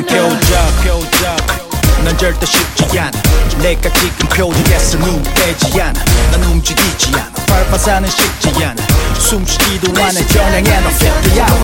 난 교적 난 절대 쉽지 않아 내가 지금 표정에서 눈 떼지 않아 난 움직이지 않아 밟아사는 쉽지 않아 숨쉬지도 않아 겨냥해 너 fit